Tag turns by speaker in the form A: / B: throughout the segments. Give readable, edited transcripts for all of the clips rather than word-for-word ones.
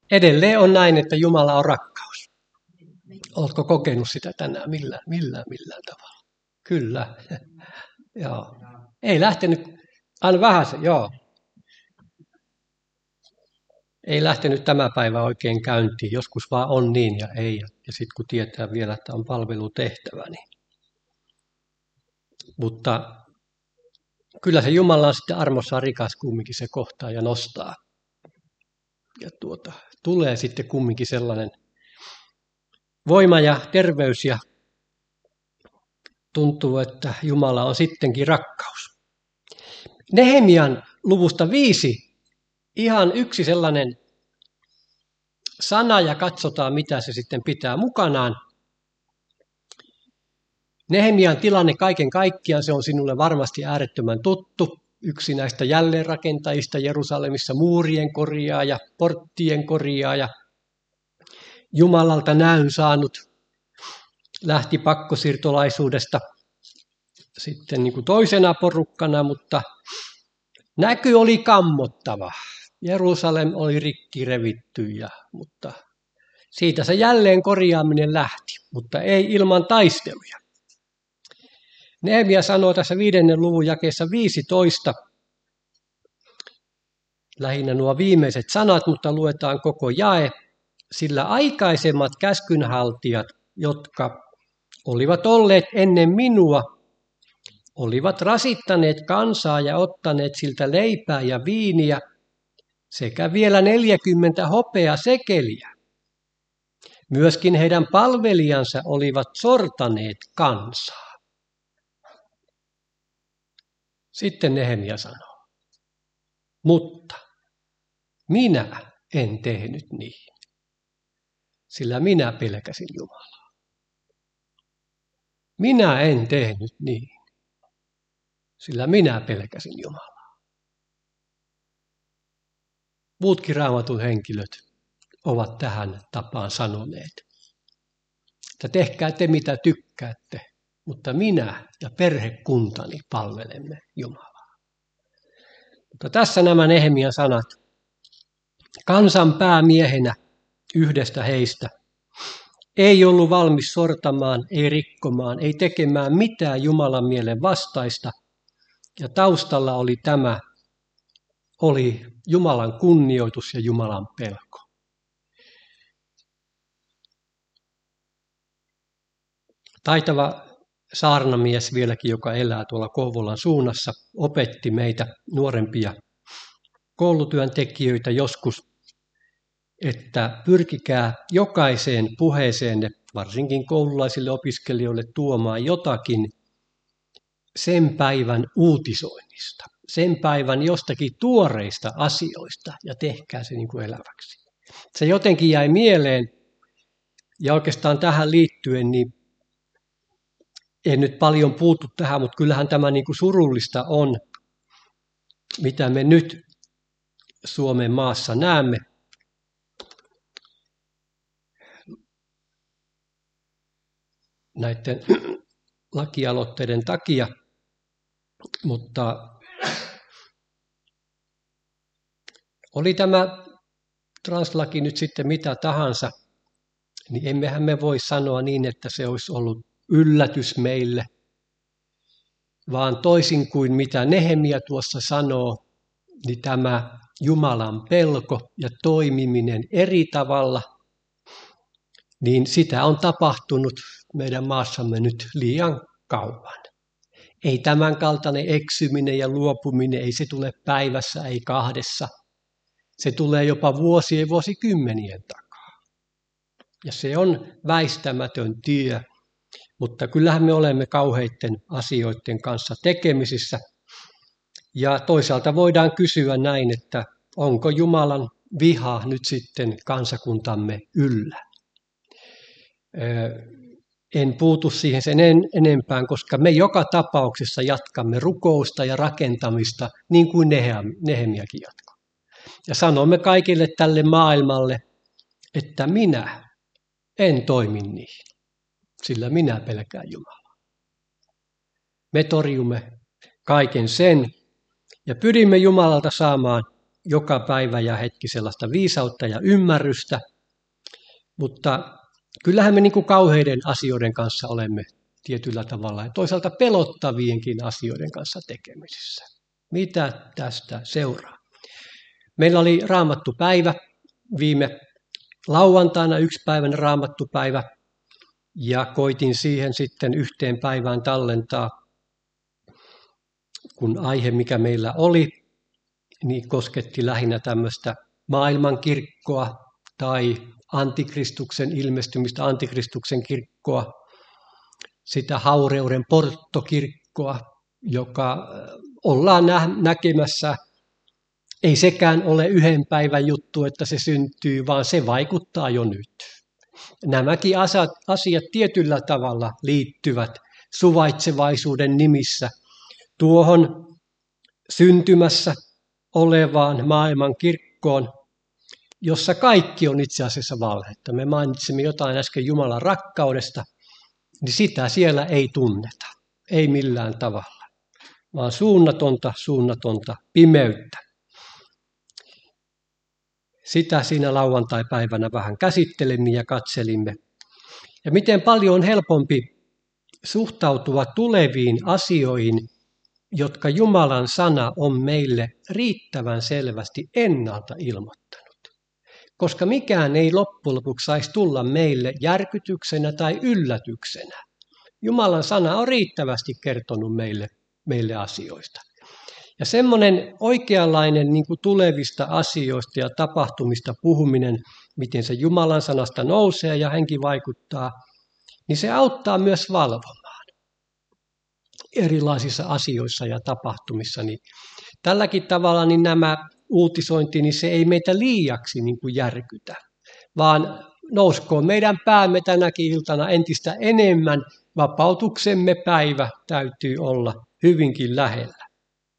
A: Edelleen on näin, että Jumala on rakkaus. Oletko kokenut sitä tänään millään tavalla? Kyllä. Joo. Ei lähtenyt, aina vähän se, joo. Ei lähtenyt tämä päivä oikein käyntiin. Joskus vaan on niin ja ei. Ja sitten kun tietää vielä, että on palvelutehtävä, niin. Mutta kyllä se Jumala on sitten armossaan rikas kumminkin, se kohtaa ja nostaa. Ja tulee sitten kumminkin sellainen voima ja terveys ja tuntuu, että Jumala on sittenkin rakkaus. Nehemian luvusta 5, ihan yksi sellainen sana ja katsotaan mitä se sitten pitää mukanaan. Nehemian tilanne kaiken kaikkiaan, se on sinulle varmasti äärettömän tuttu. Yksi näistä jälleenrakentajista Jerusalemissa, muurien korjaaja, porttien korjaaja, Jumalalta näyn saanut, lähti pakkosiirtolaisuudesta sitten niin kuin toisena porukkana, mutta näky oli kammottava. Jerusalem oli rikki revitty, mutta siitä se jälleen korjaaminen lähti, mutta ei ilman taisteluja. Nehemia sanoo tässä 5. luvun jakeessa 15, lähinnä nuo viimeiset sanat, mutta luetaan koko jae, sillä aikaisemmat käskynhaltijat, jotka olivat olleet ennen minua, olivat rasittaneet kansaa ja ottaneet siltä leipää ja viiniä sekä vielä 40 hopeasekeliä. Myöskin heidän palvelijansa olivat sortaneet kansaa. Sitten Nehemia sanoo, mutta minä en tehnyt niin, sillä minä pelkäsin Jumalaa. Minä en tehnyt niin, sillä minä pelkäsin Jumalaa. Muutkin Raamatun henkilöt ovat tähän tapaan sanoneet, että tehkää te mitä tykkäätte, mutta minä ja perhekuntani palvelemme Jumalaa. Mutta tässä nämä Nehemian sanat. Kansan päämiehenä yhdestä heistä ei ollut valmis sortamaan, ei rikkomaan, ei tekemään mitään Jumalan mielen vastaista. Ja taustalla oli Jumalan kunnioitus ja Jumalan pelko. Taitava saarnamies vieläkin, joka elää tuolla Kouvolan suunnassa, opetti meitä nuorempia koulutyöntekijöitä joskus, että pyrkikää jokaiseen puheeseenne, varsinkin koululaisille opiskelijoille, tuomaan jotakin sen päivän uutisoinnista, sen päivän jostakin tuoreista asioista ja tehkää se niin kuin eläväksi. Se jotenkin jäi mieleen ja oikeastaan tähän liittyen niin en nyt paljon puutu tähän, mutta kyllähän tämä niin kuin surullista on, mitä me nyt Suomen maassa näemme. Näiden lakialoitteiden takia, mutta oli tämä translaki nyt sitten mitä tahansa, niin emmehän me voi sanoa niin, että se olisi ollut yllätys meille, vaan toisin kuin mitä Nehemia tuossa sanoo, niin tämä Jumalan pelko ja toimiminen eri tavalla, niin sitä on tapahtunut meidän maassamme nyt liian kauan. Ei tämän kaltainen eksyminen ja luopuminen, ei se tule päivässä, ei 2. Se tulee jopa vuosien, vuosikymmenien takaa. Ja se on väistämätön tie, mutta kyllähän me olemme kauheiden asioiden kanssa tekemisissä. Ja toisaalta voidaan kysyä näin, että onko Jumalan viha nyt sitten kansakuntamme yllä? En puutu siihen sen enempään, koska me joka tapauksessa jatkamme rukousta ja rakentamista niin kuin Nehemiakin jatkoi. Ja sanomme kaikille tälle maailmalle, että minä en toimi niin, sillä minä pelkään Jumalaa. Me torjumme kaiken sen ja pyrimme Jumalalta saamaan joka päivä ja hetki sellaista viisautta ja ymmärrystä, mutta kyllähän me niin kuin kauheiden asioiden kanssa olemme tietyllä tavalla ja toisaalta pelottavienkin asioiden kanssa tekemisissä. Mitä tästä seuraa? Meillä oli raamattupäivä viime lauantaina, 1 päivän raamattupäivä, ja koitin siihen sitten yhteen päivään tallentaa, kun aihe, mikä meillä oli, niin kosketti lähinnä tämmöistä maailmankirkkoa tai antikristuksen ilmestymistä, antikristuksen kirkkoa, sitä haureuden porttokirkkoa, joka ollaan näkemässä. Ei sekään ole 1 päivän juttu, että se syntyy, vaan se vaikuttaa jo nyt. Nämäkin asiat tietyllä tavalla liittyvät suvaitsevaisuuden nimissä tuohon syntymässä olevaan maailman kirkkoon, jossa kaikki on itse asiassa valhetta. Me mainitsimme jotain äsken Jumalan rakkaudesta, niin sitä siellä ei tunneta, ei millään tavalla, vaan suunnatonta pimeyttä. Sitä siinä lauantai-päivänä vähän käsittelimme ja katselimme. Ja miten paljon on helpompi suhtautua tuleviin asioihin, jotka Jumalan sana on meille riittävän selvästi ennalta ilmoittanut. Koska mikään ei loppujen lopuksi saisi tulla meille järkytyksenä tai yllätyksenä. Jumalan sana on riittävästi kertonut meille asioista. Ja semmoinen oikeanlainen niin kuin tulevista asioista ja tapahtumista puhuminen, miten se Jumalan sanasta nousee ja henki vaikuttaa, niin se auttaa myös valvomaan erilaisissa asioissa ja tapahtumissa. Niin tälläkin tavalla niin nämä uutisointi, niin se ei meitä liiaksi niin kuin järkytä, vaan nouskoon meidän päämme tänäkin iltana entistä enemmän. Vapautuksemme päivä täytyy olla hyvinkin lähellä.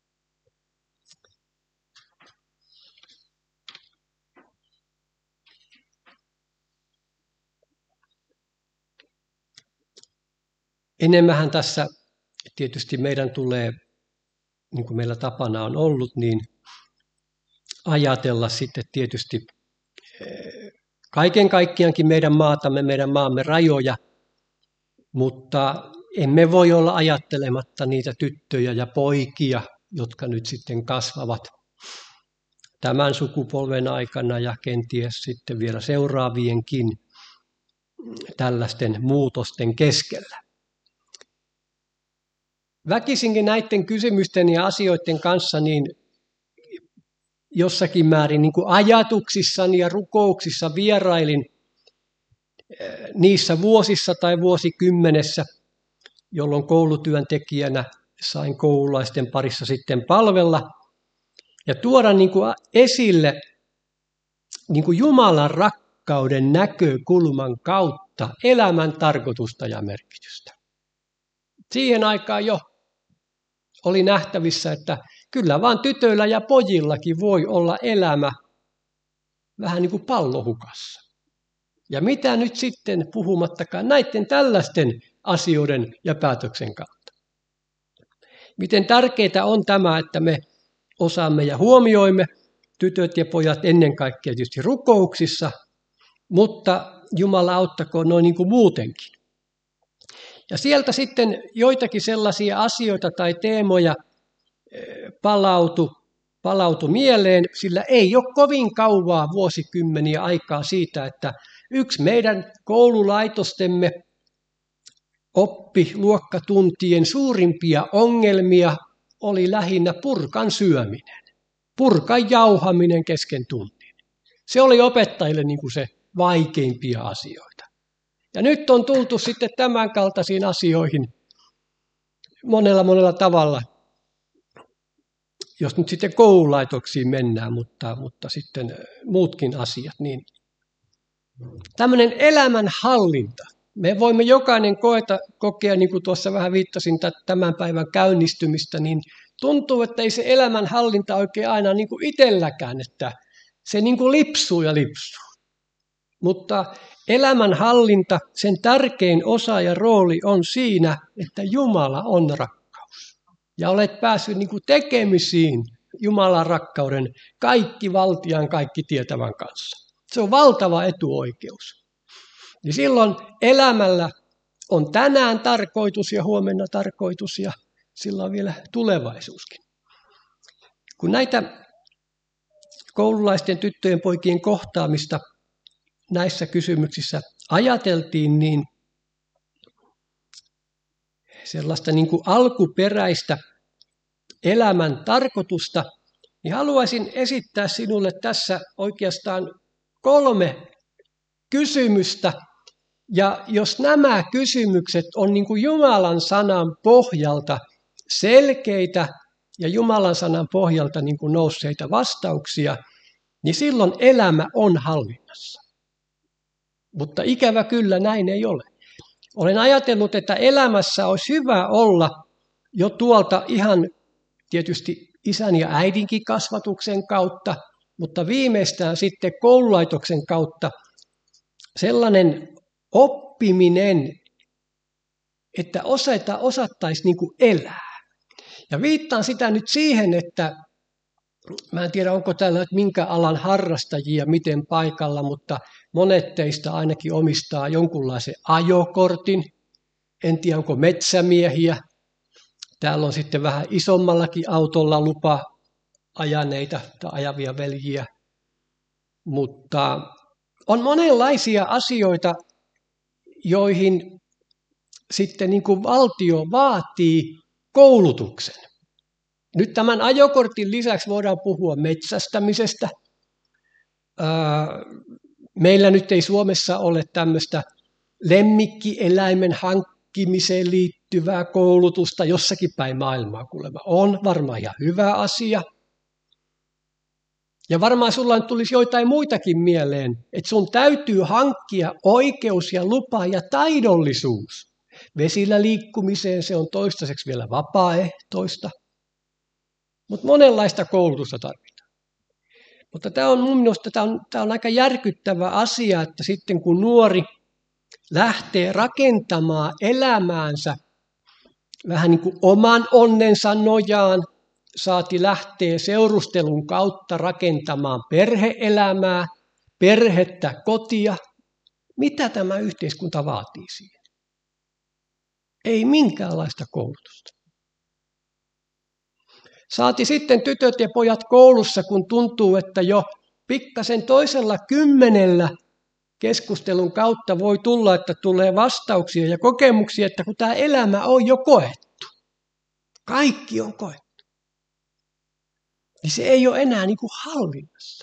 A: Enemmänhän tässä tietysti meidän tulee, niin kuin meillä tapana on ollut, niin ajatella sitten tietysti kaiken kaikkiaankin meidän maatamme, meidän maamme rajoja, mutta emme voi olla ajattelematta niitä tyttöjä ja poikia, jotka nyt sitten kasvavat tämän sukupolven aikana ja kenties sitten vielä seuraavienkin tällaisten muutosten keskellä. Väkisinkin näiden kysymysten ja asioiden kanssa niin jossakin määrin niin kuin ajatuksissani ja rukouksissa vierailin niissä vuosissa tai vuosikymmenessä, jolloin koulutyöntekijänä sain koululaisten parissa sitten palvella ja tuoda niin kuin esille niin kuin Jumalan rakkauden näkökulman kautta elämän tarkoitusta ja merkitystä. Siihen aikaan jo oli nähtävissä, että kyllä vaan tytöillä ja pojillakin voi olla elämä vähän niin kuin pallohukassa. Ja mitä nyt sitten puhumattakaan näiden tällaisten asioiden ja päätöksen kautta. Miten tärkeää on tämä, että me osaamme ja huomioimme tytöt ja pojat ennen kaikkea tietysti rukouksissa, mutta Jumala auttakoon noin niin kuin muutenkin. Ja sieltä sitten joitakin sellaisia asioita tai teemoja palautu mieleen, sillä ei ole kovin kauaa vuosikymmeniä aikaa siitä, että yksi meidän koululaitostemme oppiluokkatuntien suurimpia ongelmia oli lähinnä purkan syöminen, purkan jauhaminen kesken tunnin. Se oli opettajille niin kuin se vaikeimpia asioita. Ja nyt on tultu sitten tämän kaltaisiin asioihin monella tavalla, jos nyt sitten koululaitoksiin mennään, mutta sitten muutkin asiat. Niin tämmöinen elämänhallinta. Me voimme jokainen kokea, niin kuin tuossa vähän viittasin tämän päivän käynnistymistä, niin tuntuu, että ei se elämänhallinta oikein aina niin kuin itselläkään, että se niin kuin lipsuu ja lipsuu. Mutta elämänhallinta, sen tärkein osa ja rooli on siinä, että Jumala on rakkaus. Ja olet päässyt niin kuin tekemisiin Jumalan rakkauden kaikki valtiaan, kaikki tietävän kanssa. Se on valtava etuoikeus. Ja silloin elämällä on tänään tarkoitus ja huomenna tarkoitus ja sillä on vielä tulevaisuuskin. Kun näitä koululaisten tyttöjen poikien kohtaamista näissä kysymyksissä ajateltiin, niin sellaista niin kuin alkuperäistä elämän tarkoitusta, niin haluaisin esittää sinulle tässä oikeastaan 3 kysymystä. Ja jos nämä kysymykset on niin kuin Jumalan sanan pohjalta selkeitä ja Jumalan sanan pohjalta niin kuin nousseita vastauksia, niin silloin elämä on hallinnassa. Mutta ikävä kyllä näin ei ole. Olen ajatellut, että elämässä olisi hyvä olla jo tuolta ihan tietysti isän ja äidinkin kasvatuksen kautta, mutta viimeistään sitten koululaitoksen kautta sellainen oppiminen, että osattaisiin niin kuin elää. Ja viittaan sitä nyt siihen, että mä en tiedä, onko täällä minkä alan harrastajia miten paikalla, mutta monet teistä ainakin omistaa jonkunlaisen ajokortin. En tiedä, onko metsämiehiä. Täällä on sitten vähän isommallakin autolla lupa ajaneita tai ajavia veljiä. Mutta on monenlaisia asioita, joihin sitten niin kuin valtio vaatii koulutuksen. Nyt tämän ajokortin lisäksi voidaan puhua metsästämisestä. Meillä nyt ei Suomessa ole tämmöistä lemmikkieläimen hankkimiseen liittyvää koulutusta jossakin päin maailmaa kuulemma. On varmaan ihan hyvä asia. Ja varmaan sulla tulisi joitain muitakin mieleen, että sun täytyy hankkia oikeus ja lupa ja taidollisuus. Vesillä liikkumiseen se on toistaiseksi vielä vapaaehtoista. Mutta monenlaista koulutusta tarvitaan. Mutta tämä on minusta tämä on aika järkyttävä asia, että sitten kun nuori lähtee rakentamaan elämäänsä vähän niin kuin oman onnensa nojaan, saati lähtee seurustelun kautta rakentamaan perhe-elämää, perhettä, kotia, mitä tämä yhteiskunta vaatii siihen? Ei minkäänlaista koulutusta. Saati sitten tytöt ja pojat koulussa, kun tuntuu, että jo pikkasen toisella 10 keskustelun kautta voi tulla, että tulee vastauksia ja kokemuksia, että kun tämä elämä on jo koettu, kaikki on koettu, niin se ei ole enää niin kuin hallinnassa.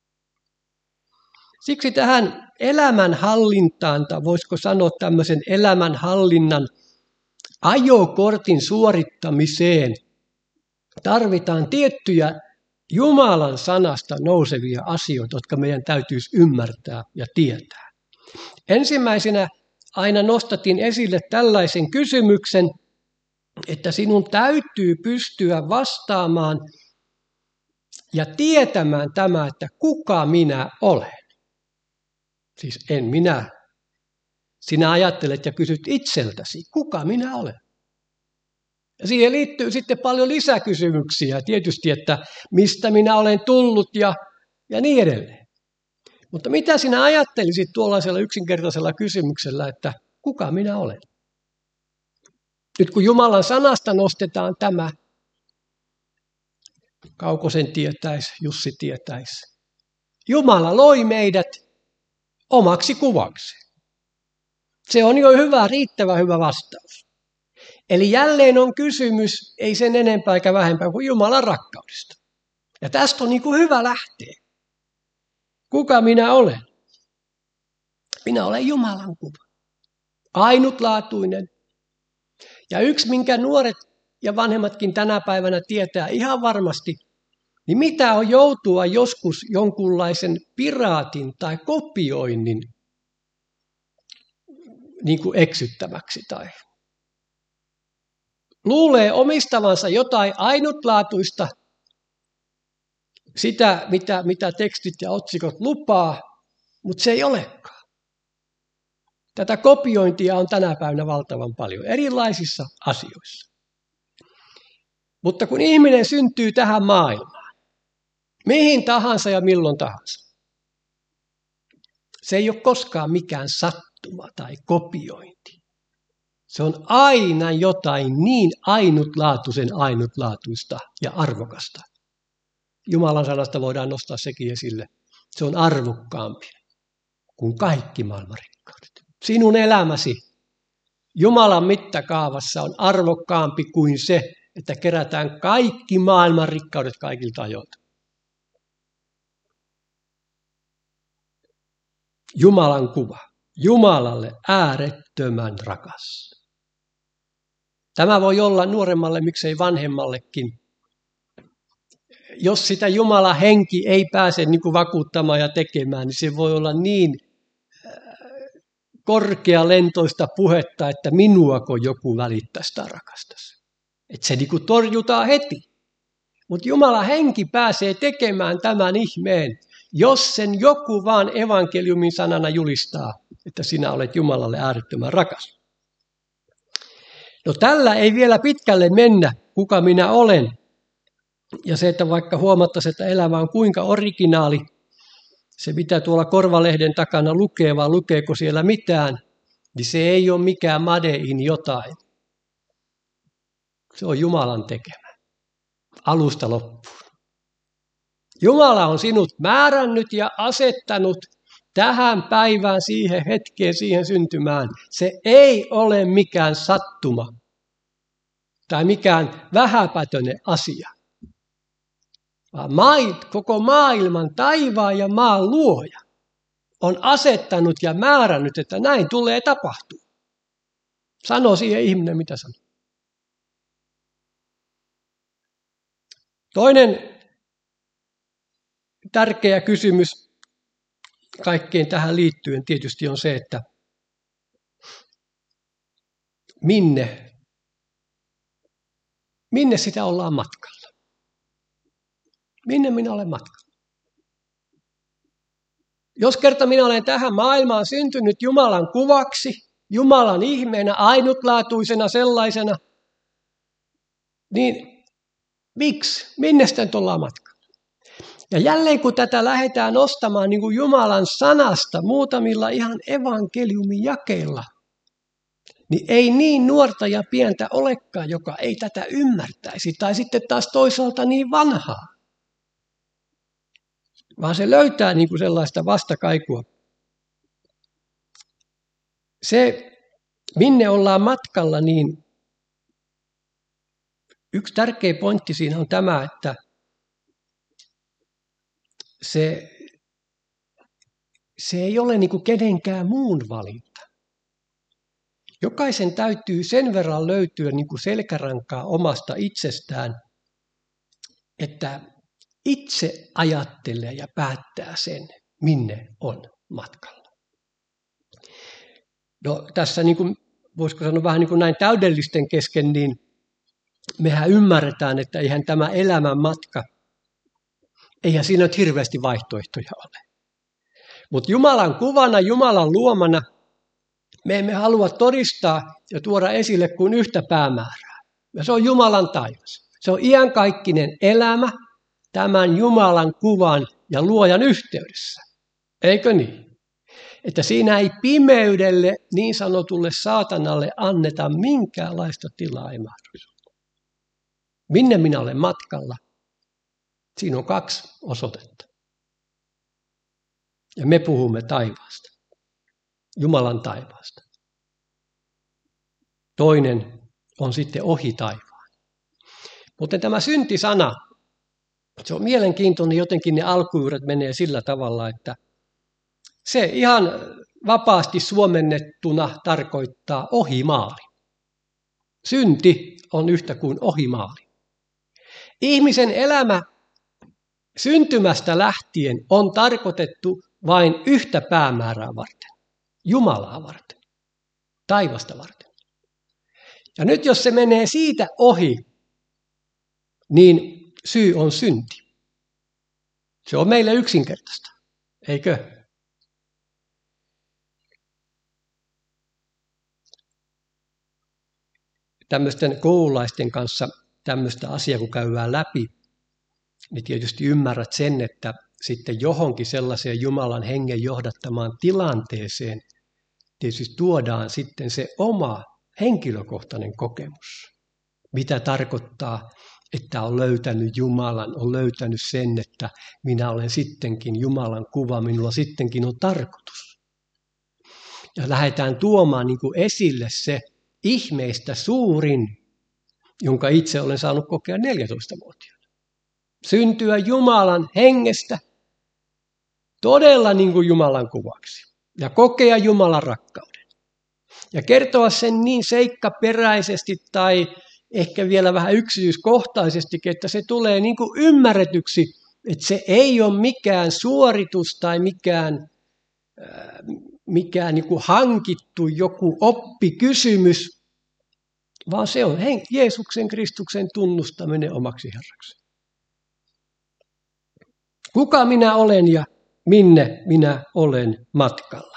A: Siksi tähän elämänhallintaan, tai voisiko sanoa tämmöisen elämänhallinnan ajokortin suorittamiseen, tarvitaan tiettyjä Jumalan sanasta nousevia asioita, jotka meidän täytyisi ymmärtää ja tietää. Ensimmäisenä aina nostatin esille tällaisen kysymyksen, että sinun täytyy pystyä vastaamaan ja tietämään tämä, että kuka minä olen. Siis en minä. Sinä ajattelet ja kysyt itseltäsi, kuka minä olen. Ja siihen liittyy sitten paljon lisäkysymyksiä tietysti, että mistä minä olen tullut ja niin edelleen. Mutta mitä sinä ajattelisit tuollaisella yksinkertaisella kysymyksellä, että kuka minä olen? Nyt kun Jumalan sanasta nostetaan tämä, Kaukosen tietäisi, Jussi tietäisi. Jumala loi meidät omaksi kuvaksi. Se on jo hyvä, riittävän hyvä vastaus. Eli jälleen on kysymys, ei sen enempää eikä vähempää kuin Jumalan rakkaudesta. Ja tästä on niin kuin hyvä lähteä. Kuka minä olen? Minä olen Jumalan kuva. Ainutlaatuinen. Ja yksi, minkä nuoret ja vanhemmatkin tänä päivänä tietää ihan varmasti, niin mitä on joutua joskus jonkunlaisen piraatin tai kopioinnin niin kuin eksyttämäksi tai luulee omistavansa jotain ainutlaatuista, sitä mitä tekstit ja otsikot lupaa, mutta se ei olekaan. Tätä kopiointia on tänä päivänä valtavan paljon erilaisissa asioissa. Mutta kun ihminen syntyy tähän maailmaan, Mihin tahansa ja milloin tahansa. Se ei ole koskaan mikään sattuma tai kopiointi. Se on aina jotain niin ainutlaatuista ja arvokasta. Jumalan sanasta voidaan nostaa sekin esille. Se on arvokkaampi kuin kaikki maailman rikkaudet. Sinun elämäsi Jumalan mittakaavassa on arvokkaampi kuin se, että kerätään kaikki maailman rikkaudet kaikilta ajoilta. Jumalan kuva. Jumalalle äärettömän rakas. Tämä voi olla nuoremmalle, miksei vanhemmallekin. Jos sitä Jumalan henki ei pääse niin kuin vakuuttamaan ja tekemään, niin se voi olla niin korkealentoista puhetta, että minuako joku välittäisi tai rakastaisi. Että se niin kuin torjutaan heti. Mutta Jumalan henki pääsee tekemään tämän ihmeen, jos sen joku vaan evankeliumin sanana julistaa, että sinä olet Jumalalle äärettömän rakas. No tällä ei vielä pitkälle mennä, kuka minä olen. Ja se, että vaikka huomattaisiin, että elämä on kuinka originaali, se mitä tuolla korvalehden takana lukee, vaan lukeeko siellä mitään, niin se ei ole mikään made in jotain. Se on Jumalan tekemä, alusta loppuun. Jumala on sinut määrännyt ja asettanut tähän päivään, siihen hetkeen, siihen syntymään. Se ei ole mikään sattuma tai mikään vähäpätöinen asia. Vaan koko maailman, taivaan ja maan luoja on asettanut ja määrännyt, että näin tulee tapahtua. Sano siihen ihminen, mitä sanoo. Toinen tärkeä kysymys kaikkeen tähän liittyen tietysti on se, että minne sitä ollaan matkalla? Minne minä olen matkalla? Jos kerta minä olen tähän maailmaan syntynyt Jumalan kuvaksi, Jumalan ihmeenä, ainutlaatuisena sellaisena, niin miksi? Minne sitä nyt ollaan matkalla? Ja jälleen kun tätä lähdetään nostamaan niin kuin Jumalan sanasta muutamilla ihan evankeliumin jakeilla, niin ei niin nuorta ja pientä olekaan, joka ei tätä ymmärtäisi, tai sitten taas toisaalta niin vanhaa. Vaan se löytää niin kuin sellaista vastakaikua. Se, minne ollaan matkalla, niin yksi tärkeä pointti siinä on tämä, että se ei ole niin kuin kenenkään muun valinta. Jokaisen täytyy sen verran löytyä niin kuin selkärankaa omasta itsestään, että itse ajattelee ja päättää sen, minne on matkalla. No tässä, niin kuin, voisiko sanoa vähän niin kuin näin täydellisten kesken, niin mehän ymmärretään, että eihän tämä elämän matka, eihän siinä nyt hirveästi vaihtoehtoja ole. Mutta Jumalan kuvana, Jumalan luomana, me emme halua todistaa ja tuoda esille kuin yhtä päämäärää. Ja se on Jumalan taivas. Se on iankaikkinen elämä tämän Jumalan kuvan ja luojan yhteydessä. Eikö niin? Että siinä ei pimeydelle, niin sanotulle saatanalle anneta minkäänlaista tilaa ja mahdollisuutta. Minne minä olen matkalla? Siinä on 2 osoitetta. Ja me puhumme taivaasta. Jumalan taivaasta. Toinen on sitten ohi taivaan. Mutta tämä syntisana, se on mielenkiintoinen, jotenkin ne alkujuuret menee sillä tavalla, että se ihan vapaasti suomennettuna tarkoittaa ohimaali. Synti on yhtä kuin ohimaali. Ihmisen elämä syntymästä lähtien on tarkoitettu vain yhtä päämäärää varten. Jumalaa varten. Taivasta varten. Ja nyt jos se menee siitä ohi, niin syy on synti. Se on meille yksinkertaista, eikö? Tämmöisten koululaisten kanssa tämmöistä asiaa, kun käydään läpi, niin tietysti ymmärrät sen, että sitten johonkin sellaiseen Jumalan hengen johdattamaan tilanteeseen tietysti tuodaan sitten se oma henkilökohtainen kokemus. Mitä tarkoittaa, että on löytänyt Jumalan, on löytänyt sen, että minä olen sittenkin Jumalan kuva, minulla sittenkin on tarkoitus. Ja lähdetään tuomaan niin kuin esille se ihmeistä suurin, jonka itse olen saanut kokea 14-vuotiaana. Syntyä Jumalan hengestä todella niin kuin Jumalan kuvaksi ja kokea Jumalan rakkauden. Ja kertoa sen niin seikkaperäisesti tai ehkä vielä vähän yksityiskohtaisestikin, että se tulee niin kuin ymmärretyksi, että se ei ole mikään suoritus tai mikään niin kuin hankittu joku oppikysymys, vaan se on Jeesuksen Kristuksen tunnustaminen omaksi Herraksi. Kuka minä olen ja minne minä olen matkalla?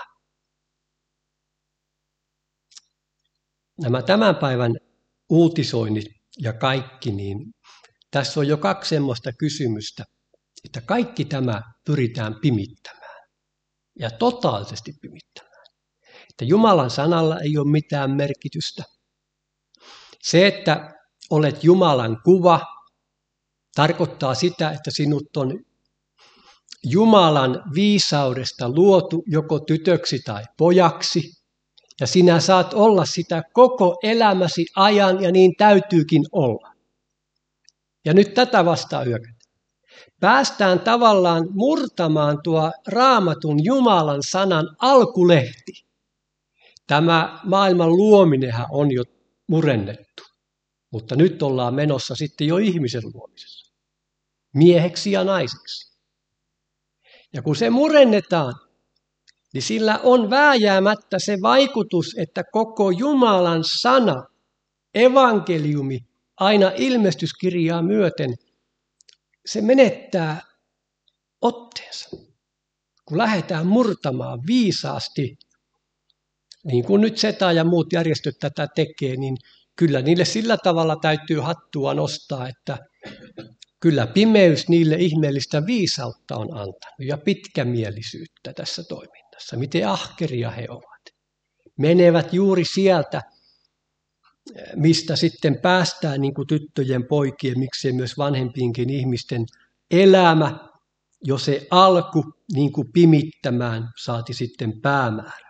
A: Nämä tämän päivän uutisoinnit ja kaikki, niin tässä on jo 2 semmoista kysymystä, että kaikki tämä pyritään pimittämään ja totaalisesti pimittämään. Että Jumalan sanalla ei ole mitään merkitystä. Se, että olet Jumalan kuva, tarkoittaa sitä, että sinut on Jumalan viisaudesta luotu joko tytöksi tai pojaksi, ja sinä saat olla sitä koko elämäsi ajan, ja niin täytyykin olla. Ja nyt tätä vastaan hyökätään. Päästään tavallaan murtamaan tuo Raamatun Jumalan sanan alkulehti. Tämä maailman luominenhan on jo murennettu, mutta nyt ollaan menossa sitten jo ihmisen luomisessa, mieheksi ja naiseksi. Ja kun se murennetaan, niin sillä on vääjäämättä se vaikutus, että koko Jumalan sana, evankeliumi, aina ilmestyskirjaa myöten, se menettää otteensa. Kun lähdetään murtamaan viisaasti, niin kuin nyt SETA ja muut järjestöt tätä tekee, niin kyllä niille sillä tavalla täytyy hattua nostaa, että kyllä pimeys niille ihmeellistä viisautta on antanut ja pitkämielisyyttä tässä toiminnassa. Miten ahkeria he ovat. Menevät juuri sieltä, mistä sitten päästään niin kuin tyttöjen, poikien, miksei myös vanhempiinkin ihmisten elämä, jo se alku niin kuin pimittämään saati sitten päämäärä.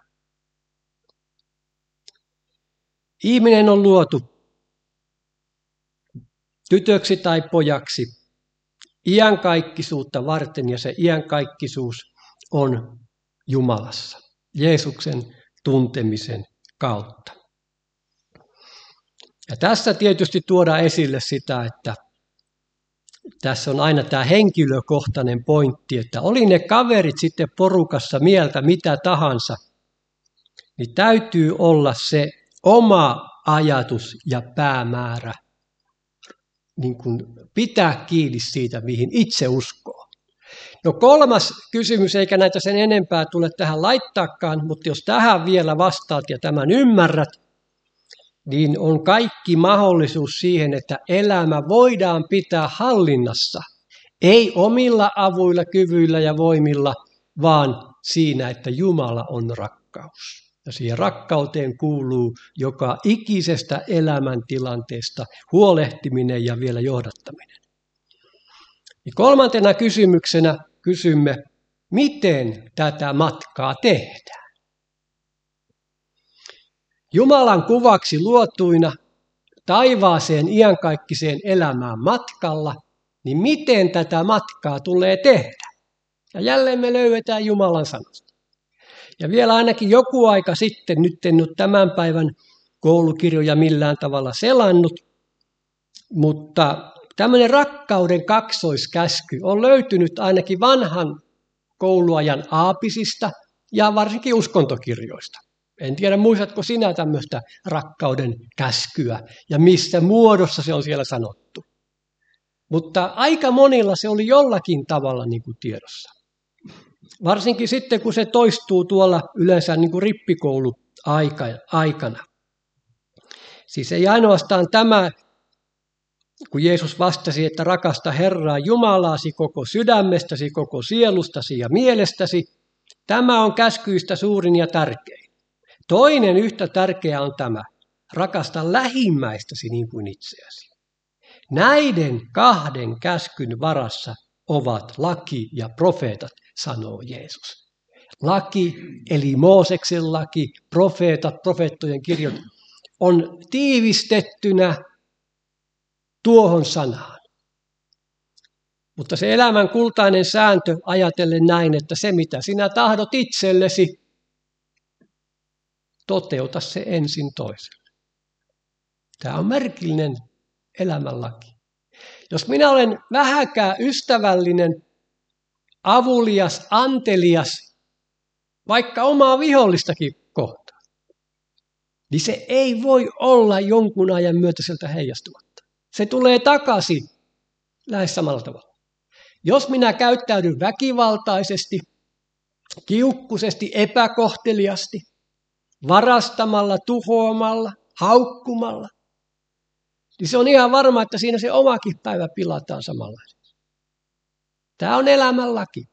A: Ihminen on luotu tytöksi tai pojaksi iankaikkisuutta varten, ja se iankaikkisuus on Jumalassa, Jeesuksen tuntemisen kautta. Ja tässä tietysti tuodaan esille sitä, että tässä on aina tämä henkilökohtainen pointti, että oli ne kaverit sitten porukassa mieltä mitä tahansa, niin täytyy olla se oma ajatus ja päämäärä, niin kuin pitää kiinni siitä, mihin itse uskoo. No 3. kysymys, eikä näitä sen enempää tule tähän laittaakaan, mutta jos tähän vielä vastaat ja tämän ymmärrät, niin on kaikki mahdollisuus siihen, että elämä voidaan pitää hallinnassa. Ei omilla avuilla, kyvyillä ja voimilla, vaan siinä, että Jumala on rakkaus. Ja siihen rakkauteen kuuluu joka ikisestä elämäntilanteesta huolehtiminen ja vielä johdattaminen. Ja 3. kysymyksenä kysymme, miten tätä matkaa tehdään? Jumalan kuvaksi luotuina taivaaseen iankaikkiseen elämään matkalla, niin miten tätä matkaa tulee tehdä? Ja jälleen me löydetään Jumalan sanasta. Ja vielä ainakin joku aika sitten, nyt en ole tämän päivän koulukirjoja millään tavalla selannut, mutta tämmöinen rakkauden kaksoiskäsky on löytynyt ainakin vanhan kouluajan aapisista ja varsinkin uskontokirjoista. En tiedä, muistatko sinä tämmöistä rakkauden käskyä ja missä muodossa se on siellä sanottu. Mutta aika monilla se oli jollakin tavalla niin kuin tiedossa. Varsinkin sitten, kun se toistuu tuolla yleensä niin kuin rippikouluaikana. Siis ei ainoastaan tämä kun Jeesus vastasi, että rakasta Herraa Jumalaasi koko sydämestäsi, koko sielustasi ja mielestäsi, tämä on käskyistä suurin ja tärkein. Toinen yhtä tärkeä on tämä, rakasta lähimmäistäsi niin kuin itseäsi. Näiden kahden käskyn varassa ovat laki ja profeetat, sanoo Jeesus. Laki, eli Mooseksen laki, profeettojen kirjat, on tiivistettynä tuohon sanaan. Mutta se elämän kultainen sääntö ajatellen näin, että se mitä sinä tahdot itsellesi, toteuta se ensin toiselle. Tämä on merkillinen elämänlaki. Jos minä olen vähäkään ystävällinen, avulias, antelias, vaikka omaa vihollistakin kohtaan, niin se ei voi olla jonkun ajan myötä sieltä heijastumatta. Se tulee takaisin lähes samalla tavalla. Jos minä käyttäydyn väkivaltaisesti, kiukkuisesti, epäkohteliasti, varastamalla, tuhoamalla, haukkumalla, niin se on ihan varma, että siinä se omakin päivä pilataan samalla. Tämä on elämänlaki.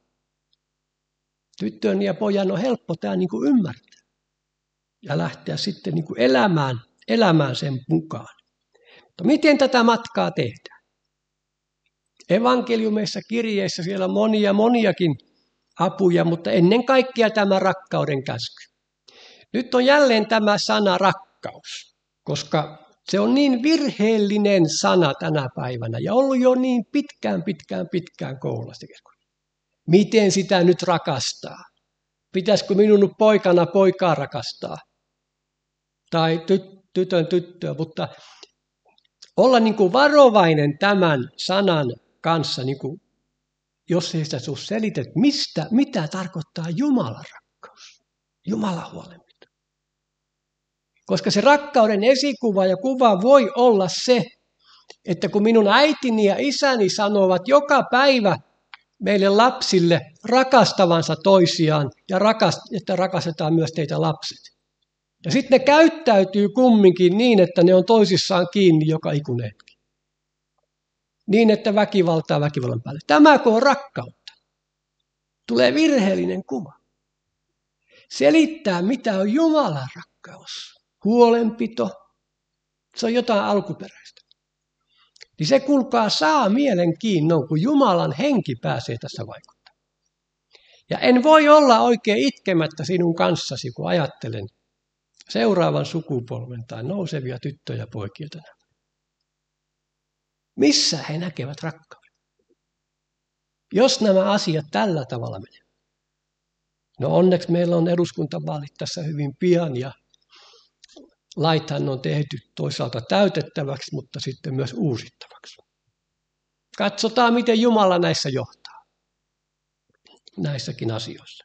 A: Tytön ja pojan on helppo tämä niin kuin ymmärtää ja lähteä sitten niin kuin elämään sen mukaan. Mutta miten tätä matkaa tehdään? Evankeliumeissa, kirjeissä siellä on moniakin apuja, mutta ennen kaikkea tämä rakkauden käsky. Nyt on jälleen tämä sana rakkaus, koska se on niin virheellinen sana tänä päivänä ja ollut jo niin pitkään koulussa. Miten sitä nyt rakastaa? Pitäisikö minun poikana poikaa rakastaa? Tai tytön tyttöä, mutta olla niin kuin varovainen tämän sanan kanssa, niin kuin, jos ei sitä sinulle selitä, mitä tarkoittaa Jumalan rakkaus, Jumalan huolenpito. Koska se rakkauden esikuva ja kuva voi olla se, että kun minun äitini ja isäni sanovat joka päivä meille lapsille rakastavansa toisiaan ja että rakastetaan myös teitä lapset. Ja sitten ne käyttäytyy kumminkin niin, että ne on toisissaan kiinni joka ikuinen hetki. Niin, että väkivaltaa väkivallan päälle. Tämäkö on rakkautta? Tulee virheellinen kuva. Selittää, mitä on Jumalan rakkaus. Huolenpito. Se on jotain alkuperäistä. Niin se kuulkaa saa mielen kiinni, kun Jumalan henki pääsee tässä vaikuttamaan. Ja en voi olla oikein itkemättä sinun kanssasi, kun ajattelen seuraavan sukupolven tai nousevia tyttöjä ja poikia tänään. Missä he näkevät rakkauden? Jos nämä asiat tällä tavalla menevät. No onneksi meillä on eduskuntavaalit tässä hyvin pian ja laithan on tehty toisaalta täytettäväksi, mutta sitten myös uusittavaksi. Katsotaan, miten Jumala näissä johtaa, näissäkin asioissa.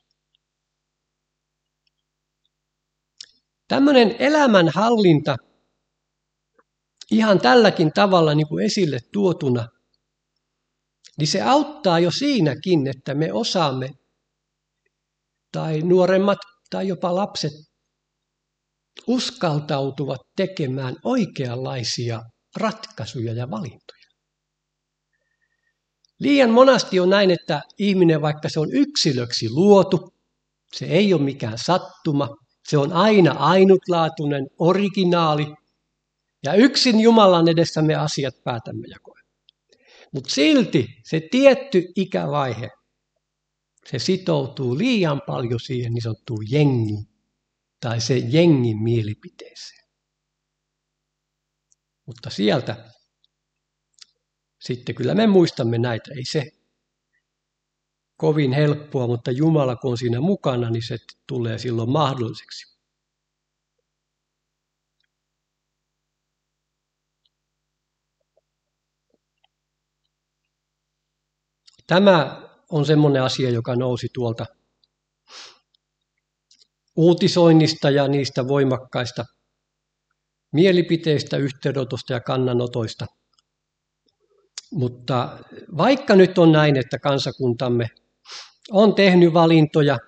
A: Tämmöinen elämänhallinta ihan tälläkin tavalla niin kuin esille tuotuna, niin se auttaa jo siinäkin, että me osaamme, tai nuoremmat tai jopa lapset, uskaltautuvat tekemään oikeanlaisia ratkaisuja ja valintoja. Liian monasti on näin, että ihminen, vaikka se on yksilöksi luotu, se ei ole mikään sattuma, se on aina ainutlaatuinen, originaali, ja yksin Jumalan edessä me asiat päätämme ja koemme. Mutta silti se tietty ikävaihe, se sitoutuu liian paljon siihen niin sanottuun jengiin, tai se jengin mielipiteeseen. Mutta sieltä sitten kyllä me muistamme näitä. Ei se kovin helppoa, mutta Jumala kun on siinä mukana, niin se tulee silloin mahdolliseksi. Tämä on semmoinen asia, joka nousi tuolta uutisoinnista ja niistä voimakkaista mielipiteistä, yhteydenotosta ja kannanotoista. Mutta vaikka nyt on näin, että kansakuntamme on tehnyt valintoja,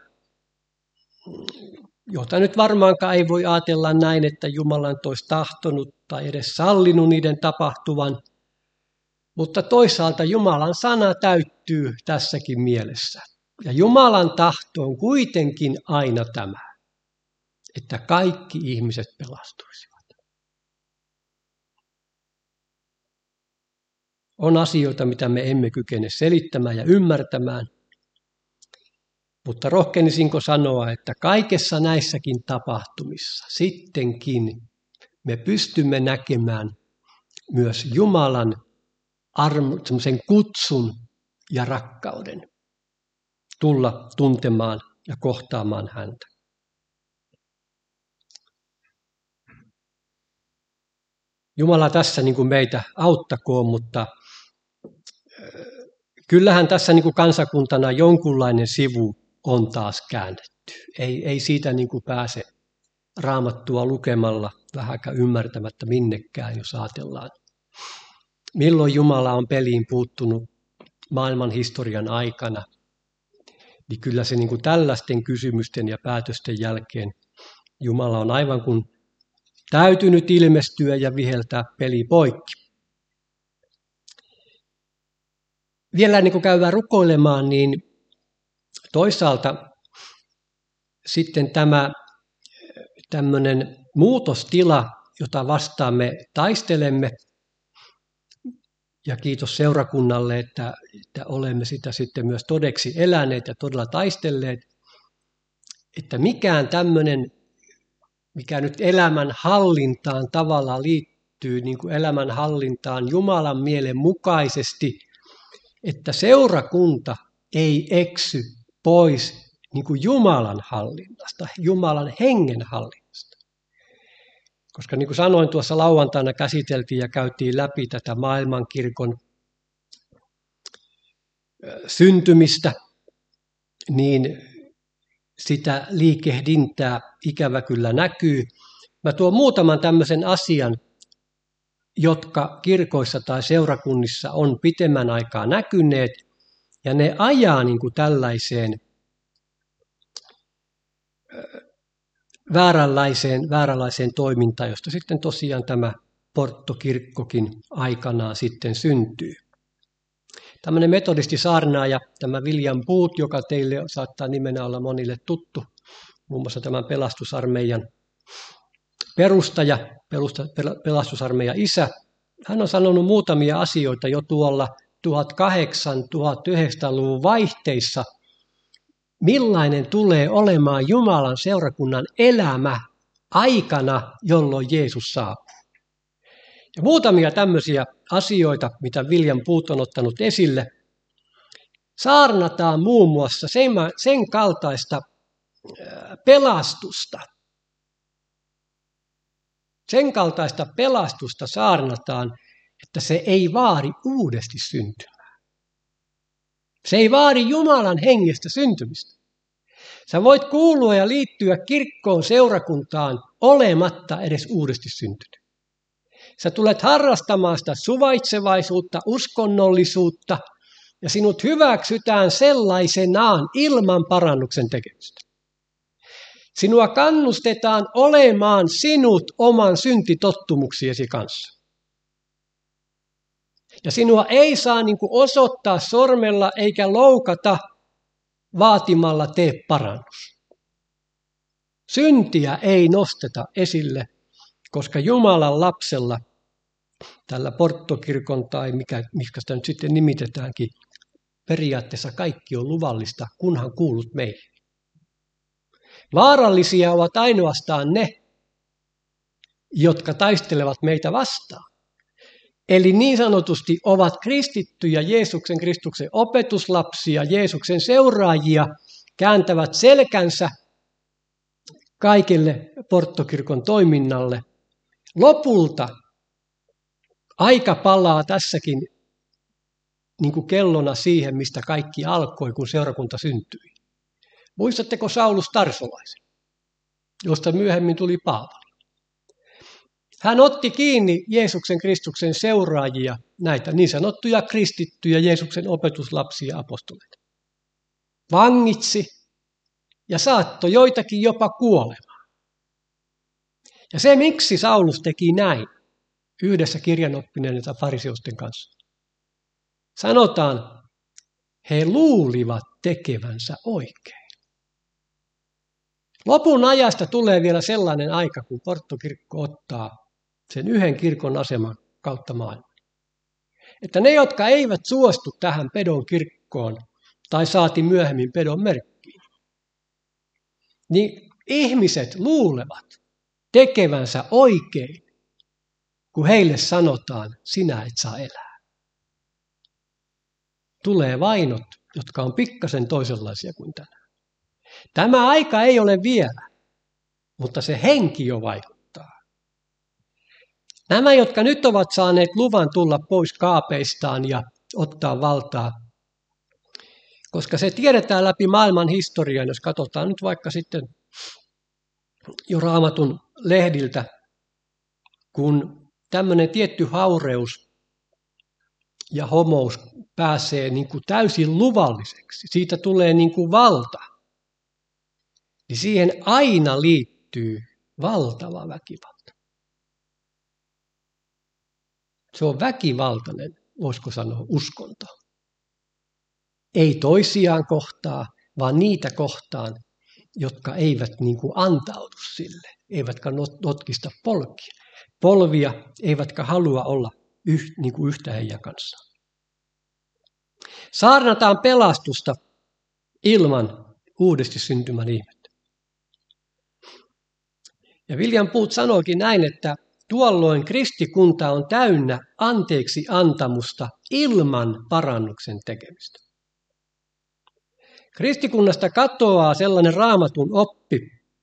A: jota nyt varmaankaan ei voi ajatella näin, että Jumala nyt olisi tahtonut tai edes sallinut niiden tapahtuvan, Mutta toisaalta Jumalan sana täyttyy tässäkin mielessä. Ja Jumalan tahto on kuitenkin aina tämä, että kaikki ihmiset pelastuisivat. On asioita, mitä me emme kykene selittämään ja ymmärtämään, mutta rohkenisinko sanoa, että kaikessa näissäkin tapahtumissa sittenkin me pystymme näkemään myös Jumalan semmoisen kutsun ja rakkauden tulla tuntemaan ja kohtaamaan häntä. Jumala tässä niin kuin meitä auttakoon, mutta kyllähän tässä niin kuin kansakuntana jonkunlainen sivu on taas käännetty. Ei siitä niin kuin pääse Raamattua lukemalla vähänkään ymmärtämättä minnekään, jos ajatellaan. Milloin Jumala on peliin puuttunut maailman historian aikana, niin kyllä se niin kuin tällaisten kysymysten ja päätösten jälkeen Jumala on aivan kuin täytynyt ilmestyä ja viheltää peli poikki. Vielä niin kuin käydään rukoilemaan, niin toisaalta sitten tämä tämmöinen muutostila, jota vastaan me taistelemme, ja kiitos seurakunnalle, että olemme sitä sitten myös todeksi eläneet ja todella taistelleet, että mikään tämmöinen, mikä nyt elämän hallintaan tavallaan liittyy niin kuin elämän hallintaan Jumalan mielen mukaisesti, että seurakunta ei eksy pois niin kuin Jumalan hallinnasta, Jumalan hengen hallinnasta. Koska niin kuin sanoin, tuossa lauantaina käsiteltiin ja käytiin läpi tätä maailmankirkon syntymistä, niin sitä liikehdintää ikävä kyllä näkyy. Mä tuon muutaman tämmöisen asian, jotka kirkoissa tai seurakunnissa on pitemmän aikaa näkyneet, ja ne ajaa niin kuin tällaiseen vääränlaiseen toimintaan, josta sitten tosiaan tämä Porttokirkkokin aikanaan sitten syntyy. Tämmöinen metodistisaarnaaja, tämä William Booth, joka teille saattaa nimenä olla monille tuttu, muun muassa tämän pelastusarmeijan perustaja, pelastusarmeijan isä, hän on sanonut muutamia asioita jo tuolla 1800-1900-luvun vaihteissa, millainen tulee olemaan Jumalan seurakunnan elämä aikana, jolloin Jeesus saapuu. Ja muutamia tämmöisiä asioita, mitä William Booth on ottanut esille. Saarnataan muun muassa sen kaltaista pelastusta. Sen kaltaista pelastusta saarnataan, että se ei vaadi uudesti syntymää. Se ei vaadi Jumalan hengestä syntymistä. Sä voit kuulua ja liittyä kirkkoon seurakuntaan olematta edes uudesti syntynyt. Sä tulet harrastamaan sitä suvaitsevaisuutta, uskonnollisuutta ja sinut hyväksytään sellaisenaan ilman parannuksen tekemistä. Sinua kannustetaan olemaan sinut oman syntitottumuksiesi kanssa. Ja sinua ei saa niin kuin osoittaa sormella eikä loukata vaatimalla tee parannus. Syntiä ei nosteta esille, koska Jumalan lapsella, tällä Porttokirkon tai mikä sitä nyt sitten nimitetäänkin, periaatteessa kaikki on luvallista, kunhan kuulut meille. Vaarallisia ovat ainoastaan ne, jotka taistelevat meitä vastaan. Eli niin sanotusti ovat kristittyjä Kristuksen opetuslapsia, Jeesuksen seuraajia, kääntävät selkänsä kaikille Porttokirkon toiminnalle. Lopulta aika palaa tässäkin niin kuin kellona siihen, mistä kaikki alkoi, kun seurakunta syntyi. Muistatteko Saulus Tarsolaisen, josta myöhemmin tuli Paavali? Hän otti kiinni Kristuksen seuraajia, näitä niin sanottuja kristittyjä Jeesuksen opetuslapsia ja apostoleita. Vangitsi ja saattoi joitakin jopa kuolemaan. Ja se, miksi Saulus teki näin yhdessä kirjanoppineiden ja fariseusten kanssa, sanotaan, he luulivat tekevänsä oikein. Lopun ajasta tulee vielä sellainen aika, kun Porttokirkko ottaa sen yhden kirkon aseman kautta maailman. Että ne, jotka eivät suostu tähän pedon kirkkoon tai saati myöhemmin pedon merkkiin, niin ihmiset luulevat tekevänsä oikein, kun heille sanotaan, sinä et saa elää. Tulee vainot, jotka on pikkasen toisenlaisia kuin tänään. Tämä aika ei ole vielä, mutta se henki jo vaikuttaa. Nämä, jotka nyt ovat saaneet luvan tulla pois kaapeistaan ja ottaa valtaa, koska se tiedetään läpi maailman historian, jos katsotaan nyt vaikka sitten jo Raamatun lehdiltä, kun tämmöinen tietty haureus ja homous pääsee niin kuin täysin luvalliseksi, siitä tulee niin kuin valta, niin siihen aina liittyy valtava väkivalta. Se on väkivaltainen, voisiko sanoa, uskonto. Ei toisiaan kohtaan, vaan niitä kohtaan, jotka eivät niin kuin antaudu sille, eivätkä notkista polvia, eivätkä halua olla niin kuin yhtä heidän kanssaan. Saarnataan pelastusta ilman uudesti syntymän ihmettä. Ja William Booth sanoikin näin, että tuolloin kristikunta on täynnä anteeksi antamusta ilman parannuksen tekemistä. Kristikunnasta katoaa sellainen Raamatun oppi,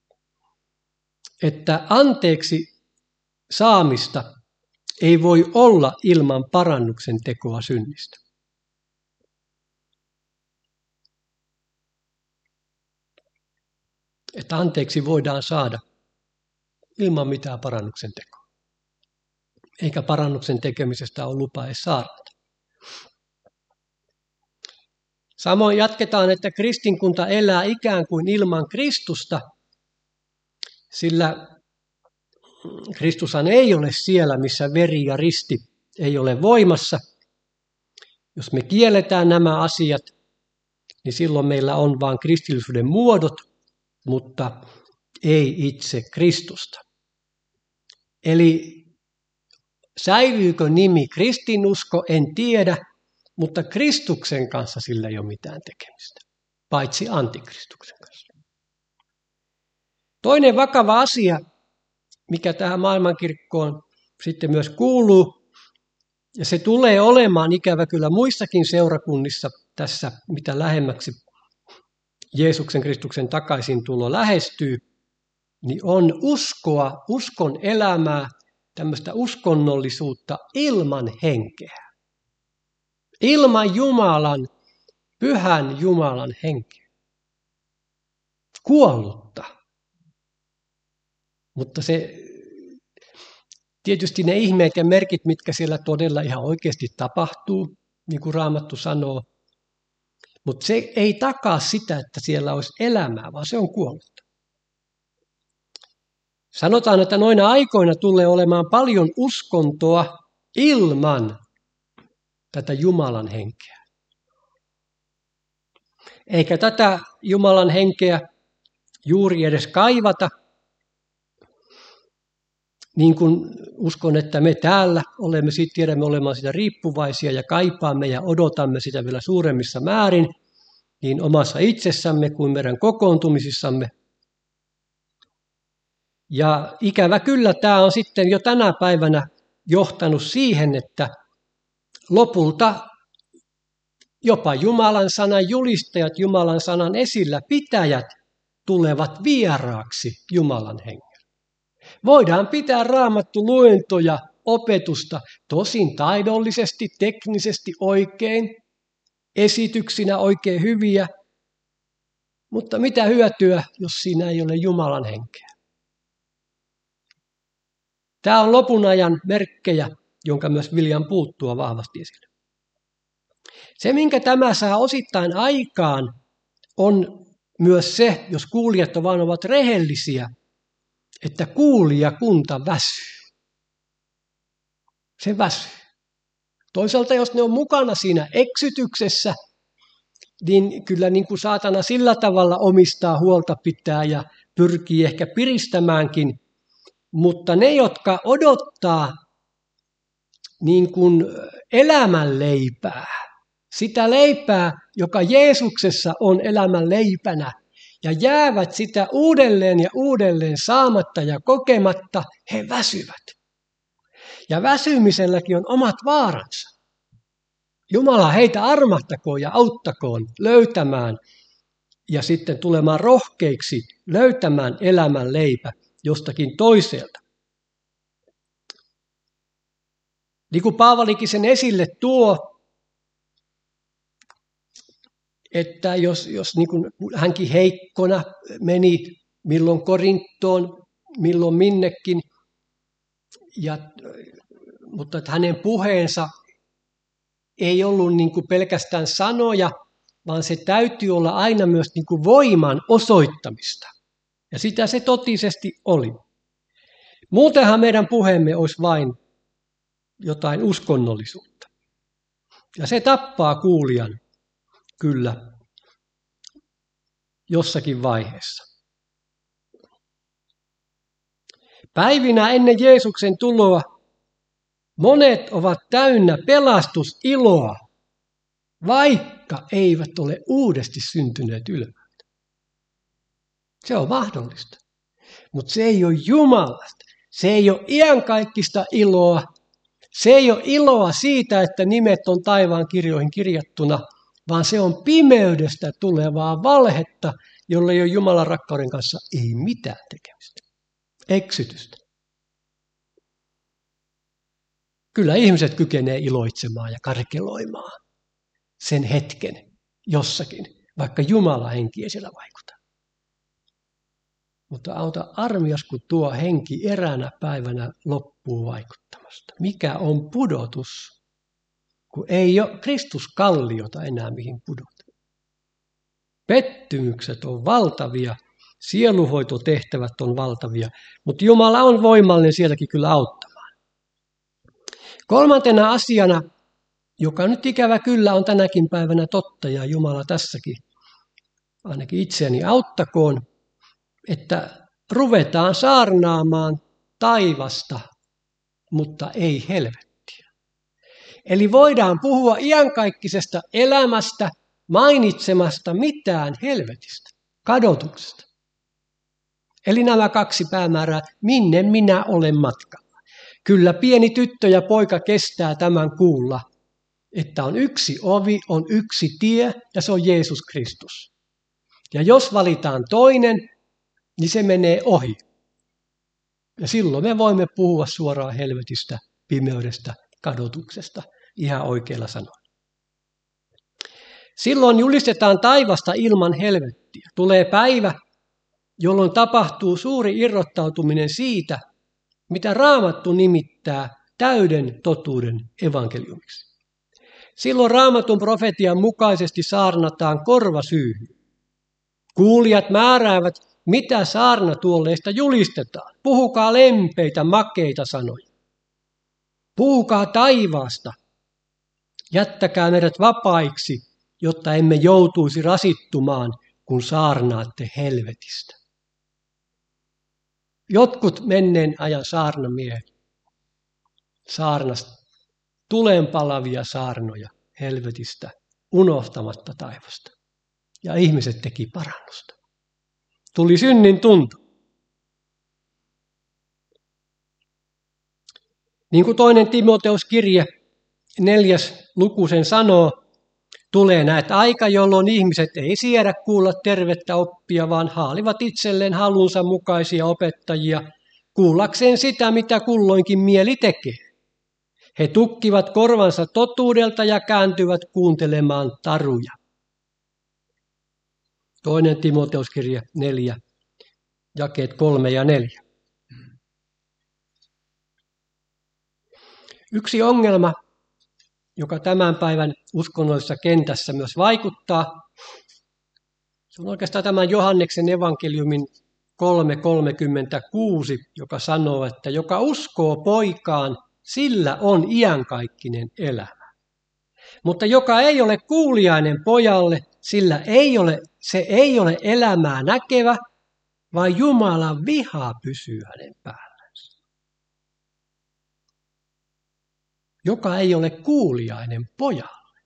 A: että anteeksi saamista ei voi olla ilman parannuksen tekoa synnistä. Että anteeksi voidaan saada ilman mitään parannuksen tekoa. Eikä parannuksen tekemisestä ole lupa edes saarnata. Samoin jatketaan, että kristinkunta elää ikään kuin ilman Kristusta, sillä Kristushan ei ole siellä, missä veri ja risti ei ole voimassa. Jos me kielletään nämä asiat, niin silloin meillä on vain kristillisyyden muodot, mutta ei itse Kristusta. Eli säilyykö nimi kristinusko, en tiedä, mutta Kristuksen kanssa sillä ei ole mitään tekemistä, paitsi antikristuksen kanssa. Toinen vakava asia, mikä tähän maailmankirkkoon sitten myös kuuluu, ja se tulee olemaan ikävä kyllä muissakin seurakunnissa tässä, mitä lähemmäksi Jeesuksen Kristuksen takaisintulo lähestyy, niin on uskoa, uskon elämää, tämmöistä uskonnollisuutta ilman henkeä. Ilman Jumalan, pyhän Jumalan henkeä. Kuollutta. Mutta se, tietysti ne ihmeet ja merkit, mitkä siellä todella ihan oikeasti tapahtuu, niin kuin Raamattu sanoo, mutta se ei takaa sitä, että siellä olisi elämää, vaan se on kuollutta. Sanotaan, että noina aikoina tulee olemaan paljon uskontoa ilman tätä Jumalan henkeä. Eikä tätä Jumalan henkeä juuri edes kaivata, niin kuin uskon, että me täällä tiedämme olemaan sitä riippuvaisia ja kaipaamme ja odotamme sitä vielä suuremmissa määrin, niin omassa itsessämme kuin meidän kokoontumisissamme. Ja ikävä kyllä tämä on sitten jo tänä päivänä johtanut siihen, että lopulta jopa Jumalan sanan julistajat, Jumalan sanan esillä pitäjät tulevat vieraaksi Jumalan hengelle. Voidaan pitää Raamattu-luentoja, opetusta, tosin taidollisesti, teknisesti oikein, esityksinä oikein hyviä, mutta mitä hyötyä, jos siinä ei ole Jumalan henkeä? Tämä on lopun ajan merkkejä, jonka myös William puuttuu vahvasti esille. Se, minkä tämä saa osittain aikaan, on myös se, jos kuulijat vaan ovat rehellisiä, että kuulijakunta väsyy. Se väsyy. Toisaalta jos ne on mukana siinä eksytyksessä, niin kyllä niin kuin saatana sillä tavalla omistaa, huolta pitää ja pyrkii ehkä piristämäänkin. Mutta ne, jotka odottaa niin kuin elämän leipää, sitä leipää, joka Jeesuksessa on elämän leipänä, ja jäävät sitä uudelleen ja uudelleen saamatta ja kokematta, he väsyvät. Ja väsymiselläkin on omat vaaransa. Jumala heitä armahtakoon ja auttakoon löytämään ja sitten tulemaan rohkeiksi löytämään elämän leipä jostakin toiselta. Niin kuin Paavalikin sen esille tuo, että jos niin kuin hänkin heikkona meni milloin Korinttoon, milloin minnekin, mutta että hänen puheensa ei ollut niin kuin pelkästään sanoja, vaan se täytyy olla aina myös niin kuin voiman osoittamista. Ja sitä se totisesti oli. Muutenhan meidän puheemme olisi vain jotain uskonnollisuutta. Ja se tappaa kuulijan kyllä jossakin vaiheessa. Päivinä ennen Jeesuksen tuloa monet ovat täynnä pelastusiloa, vaikka eivät ole uudesti syntyneet ylhäältä. Se on mahdollista, mutta se ei ole Jumalasta. Se ei ole iankaikkista iloa. Se ei ole iloa siitä, että nimet on taivaan kirjoihin kirjattuna, vaan se on pimeydestä tulevaa valhetta, jolla ei ole Jumalan rakkauden kanssa ei mitään tekemistä. Eksytystä. Kyllä ihmiset kykenee iloitsemaan ja karkeloimaan sen hetken jossakin, vaikka Jumala henki ei siellä vaikuta. Mutta auta armias, kun tuo henki eräänä päivänä loppuu vaikuttamasta. Mikä on pudotus, kun ei ole Kristuskalliota enää mihin pudota. Pettymykset on valtavia, sieluhoitotehtävät on valtavia, mutta Jumala on voimallinen sielläkin kyllä auttamaan. Kolmantena asiana, joka nyt ikävä kyllä on tänäkin päivänä totta ja Jumala tässäkin ainakin itseäni auttakoon, että ruvetaan saarnaamaan taivasta, mutta ei helvettiä. Eli voidaan puhua iankaikkisesta elämästä mainitsemasta mitään helvetistä, kadotuksesta. Eli nämä kaksi päämäärää, minne minä olen matkalla. Kyllä pieni tyttö ja poika kestää tämän kuulla, että on yksi ovi, on yksi tie ja se on Jeesus Kristus. Ja jos valitaan toinen, niin se menee ohi. Ja silloin me voimme puhua suoraan helvetistä, pimeydestä, kadotuksesta ihan oikeilla sanoilla. Silloin julistetaan taivasta ilman helvettiä. Tulee päivä, jolloin tapahtuu suuri irrottautuminen siitä, mitä Raamattu nimittää täyden totuuden evankeliumiksi. Silloin Raamatun profetian mukaisesti saarnataan korvasyyhy. Kuulijat määräävät, mitä saarnatuolleista julistetaan. Puhukaa lempeitä, makeita sanoja. Puhukaa taivaasta. Jättäkää meidät vapaiksi, jotta emme joutuisi rasittumaan, kun saarnaatte helvetistä. Jotkut menneen ajan saarnamiehet saarnasta tulenpalavia saarnoja helvetistä unohtamatta taivasta. Ja ihmiset teki parannusta. Tuli synnin tunto. Niin kuin toinen Timoteus-kirje, 4. luku sen sanoo, tulee näet aika, jolloin ihmiset ei siedä kuulla tervettä oppia, vaan haalivat itselleen halunsa mukaisia opettajia, kuullakseen sitä, mitä kulloinkin mieli tekee. He tukkivat korvansa totuudelta ja kääntyvät kuuntelemaan taruja. Toinen Timoteus-kirje 4, jakeet 3 ja 4. Yksi ongelma, joka tämän päivän uskonnollisessa kentässä myös vaikuttaa, se on oikeastaan tämän Johanneksen evankeliumin 3:36, joka sanoo, että joka uskoo poikaan, sillä on iankaikkinen elämä. Mutta joka ei ole kuuliainen pojalle, sillä se ei ole elämää näkevä, vaan Jumalan viha pysyy hänen päällänsä. Joka ei ole kuuliainen pojalle.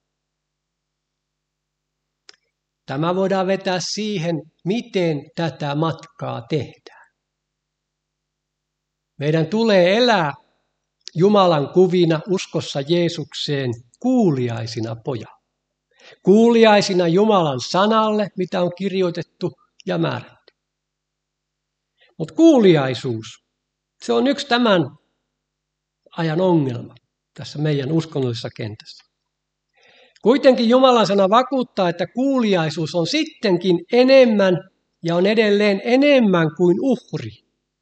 A: Tämä voidaan vetää siihen, miten tätä matkaa tehdään. Meidän tulee elää Jumalan kuvina uskossa Jeesukseen kuuliaisina pojalla. Kuuliaisina Jumalan sanalle, mitä on kirjoitettu ja määrätty. Mutta kuuliaisuus, se on yksi tämän ajan ongelma tässä meidän uskonnollisessa kentässä. Kuitenkin Jumalan sana vakuuttaa, että kuuliaisuus on sittenkin enemmän ja on edelleen enemmän kuin uhri.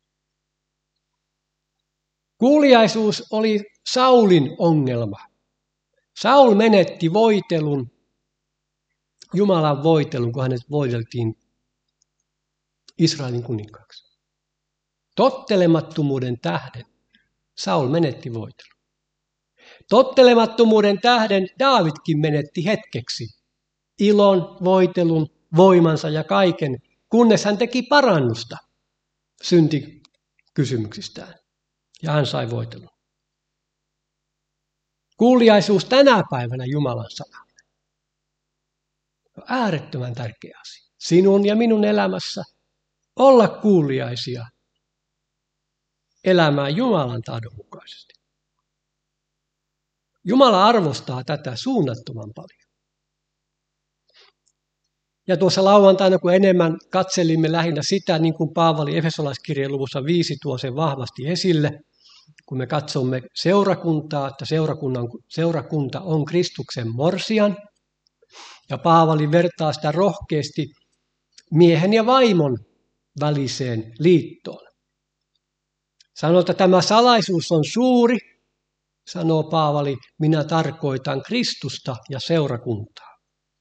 A: Kuuliaisuus oli Saulin ongelma. Saul menetti voitelun, Jumalan voitelun, kun hänet voiteltiin Israelin kuninkaaksi. Tottelemattomuuden tähden Saul menetti voitelun. Tottelemattomuuden tähden Daavidkin menetti hetkeksi ilon, voitelun, voimansa ja kaiken, kunnes hän teki parannusta syntikysymyksistään ja hän sai voitelun. Kuuliaisuus tänä päivänä Jumalan sanalle on äärettömän tärkeä asia. Sinun ja minun elämässä olla kuuliaisia elämään Jumalan tahdon mukaisesti. Jumala arvostaa tätä suunnattoman paljon. Ja tuossa lauantaina, kun enemmän katselimme lähinnä sitä, niin kuin Paavali Efesolaiskirjeen luvussa 5 tuo sen vahvasti esille, kun me katsomme seurakuntaa, että seurakunta on Kristuksen morsian, ja Paavali vertaa sitä rohkeasti miehen ja vaimon väliseen liittoon. Sanoo, että tämä salaisuus on suuri, sanoo Paavali, minä tarkoitan Kristusta ja seurakuntaa.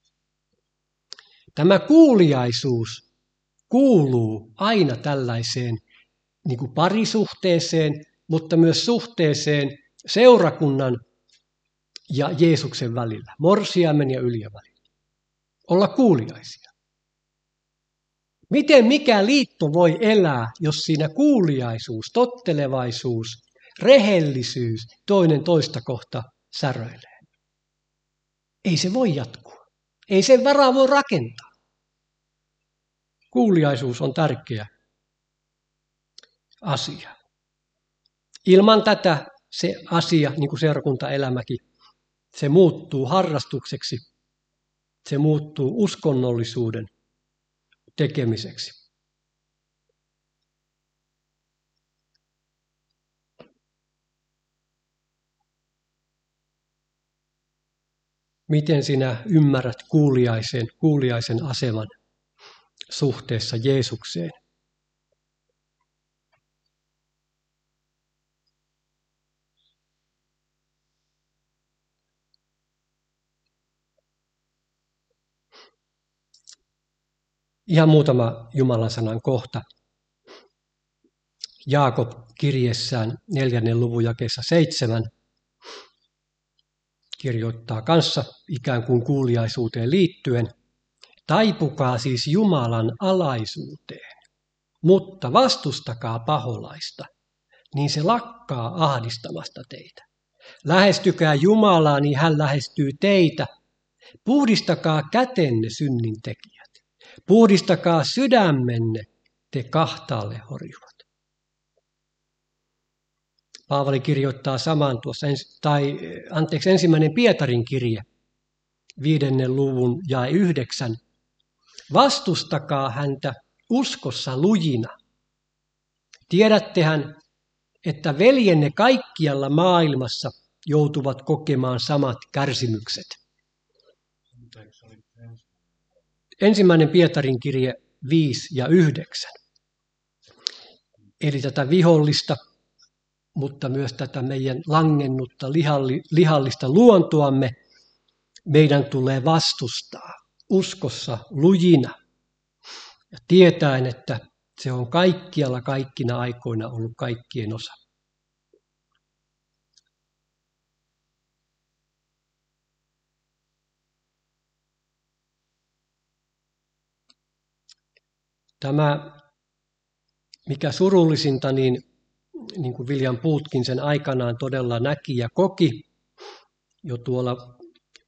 A: Tämä kuuliaisuus kuuluu aina tällaiseen niin kuin parisuhteeseen, mutta myös suhteeseen seurakunnan ja Jeesuksen välillä, morsiamen ja yljän välillä. Olla kuuliaisia. Miten mikä liitto voi elää, jos siinä kuuliaisuus, tottelevaisuus, rehellisyys toinen toista kohta säröilee? Ei se voi jatkua. Ei sen varaa voi rakentaa. Kuuliaisuus on tärkeä asia. Ilman tätä se asia, niin kuin seurakuntaelämäkin, se muuttuu harrastukseksi, se muuttuu uskonnollisuuden tekemiseksi. Miten sinä ymmärrät kuuliaisen aseman suhteessa Jeesukseen? Ihan muutama Jumalan sanan kohta. Jaakob kirjeessään 4. luvun jakeessa 7 kirjoittaa kanssa ikään kuin kuuliaisuuteen liittyen. Taipukaa siis Jumalan alaisuuteen, mutta vastustakaa paholaista, niin se lakkaa ahdistamasta teitä. Lähestykää Jumalaa, niin hän lähestyy teitä. Puhdistakaa kätenne synnintekijät. Puhdistakaa sydämenne, te kahtaalle horjuvat. Paavali kirjoittaa saman tuossa, 1. Pietarin kirje, 5. luvun jae 9. Vastustakaa häntä uskossa lujina. Tiedättehän, että veljenne kaikkialla maailmassa joutuvat kokemaan samat kärsimykset. 1. Pietarin kirje 5 ja 9. Eli tätä vihollista, mutta myös tätä meidän langennutta lihallista luontoamme meidän tulee vastustaa uskossa lujina ja tietäen, että se on kaikkialla kaikkina aikoina ollut kaikkien osa. Tämä, mikä surullisinta, niin kuin William Boothkin sen aikanaan todella näki ja koki jo tuolla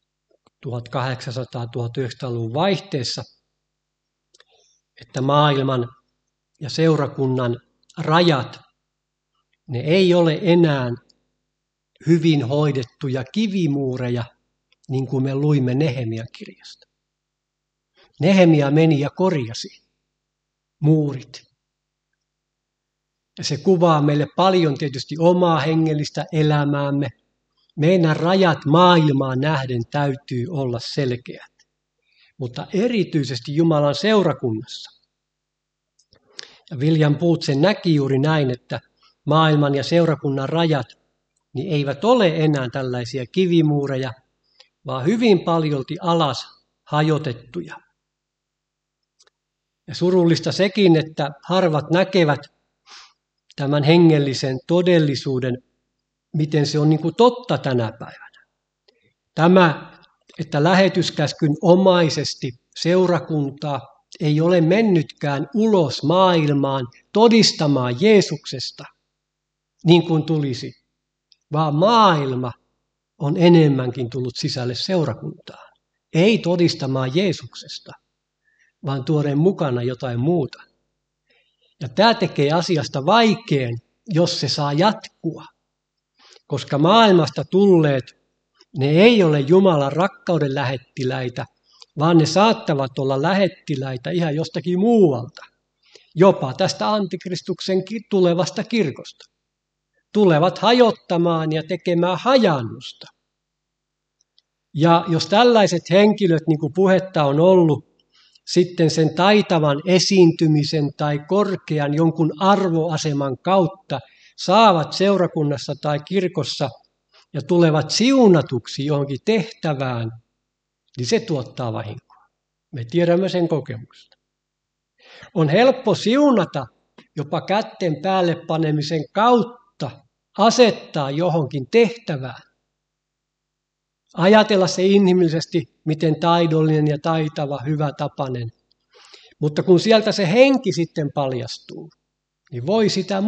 A: 1800-1900-luvun vaihteessa, että maailman ja seurakunnan rajat, ne ei ole enää hyvin hoidettuja kivimuureja, niin kuin me luimme Nehemian kirjasta. Nehemia meni ja korjasi muurit. Ja se kuvaa meille paljon tietysti omaa hengellistä elämäämme. Meidän rajat maailmaan nähden täytyy olla selkeät, mutta erityisesti Jumalan seurakunnassa. Ja William Booth sen näki juuri näin, että maailman ja seurakunnan rajat niin eivät ole enää tällaisia kivimuureja, vaan hyvin paljolti alas hajotettuja. Ja surullista sekin, että harvat näkevät tämän hengellisen todellisuuden, miten se on niin kuin totta tänä päivänä. Tämä, että lähetyskäskyn omaisesti seurakuntaa ei ole mennytkään ulos maailmaan todistamaan Jeesuksesta, niin kuin tulisi, vaan maailma on enemmänkin tullut sisälle seurakuntaan. Ei todistamaan Jeesuksesta, vaan tuoden mukana jotain muuta. Ja tämä tekee asiasta vaikean, jos se saa jatkua, koska maailmasta tulleet, ne ei ole Jumalan rakkauden lähettiläitä, vaan ne saattavat olla lähettiläitä ihan jostakin muualta, jopa tästä antikristuksen tulevasta kirkosta. Tulevat hajottamaan ja tekemään hajannusta. Ja jos tällaiset henkilöt, niin kuin puhetta on ollut, sitten sen taitavan esiintymisen tai korkean jonkun arvoaseman kautta saavat seurakunnassa tai kirkossa ja tulevat siunatuksi johonkin tehtävään, niin se tuottaa vahinkoa. Me tiedämme sen kokemusta. On helppo siunata jopa kätten päälle panemisen kautta, asettaa johonkin tehtävään. Ajatella se inhimillisesti, miten taidollinen ja taitava, hyvä tapainen. Mutta kun sieltä se henki sitten paljastuu, niin voi sitä